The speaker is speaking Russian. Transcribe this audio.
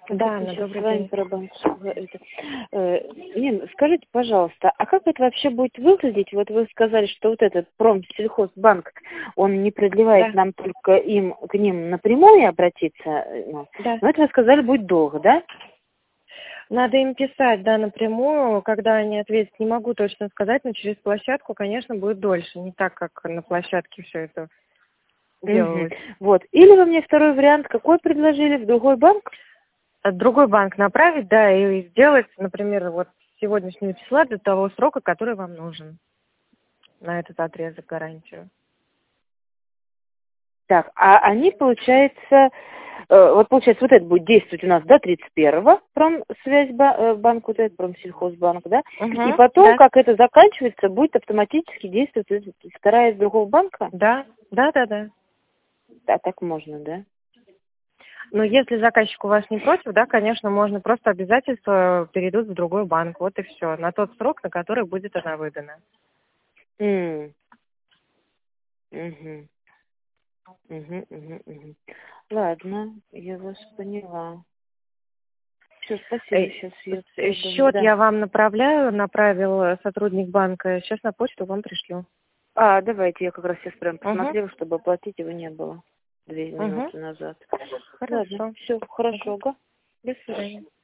Да, Хотим на сейчас с добрый вами день. про банковскую Нин, скажите, пожалуйста, а как это вообще будет выглядеть? Вот вы сказали, что вот этот Промсельхозбанк, он не продлевает Да, нам только к ним напрямую обратиться, ну, да. но это вы сказали будет долго, да? Надо им писать, да, напрямую, когда они ответят, не могу точно сказать, но через площадку, конечно, будет дольше, не так, как на площадке все это Мгм. делалось. Вот. Или вы мне второй вариант какой предложили, в другой банк? Другой банк направить, да, и сделать, например, вот с сегодняшнего числа до того срока, который вам нужен на этот отрезок гарантию. Так, а они, получается, вот получается, вот это будет действовать у нас до 31-го, банк, вот этот Промсельхозбанк, да? И Угу, потом, да, как это заканчивается, будет автоматически действовать вторая из другого банка? да, да, да, да. Да, так можно, да? Но если заказчик у вас не против, да, конечно, можно просто обязательства перейдут в другой банк, вот и все, на тот срок, на который будет она выдана. М, мгм, мгм. Ладно, я вас поняла. Все, спасибо, сейчас я подумаю, Счет да. я вам направил сотрудник банка, сейчас на почту вам пришлю. Давайте, я как раз сейчас прям Угу, посмотрела, чтобы оплатить его не было 2 угу, минуты назад. Ладно, хорошо. все, хорошо, Угу. ага. До свидания.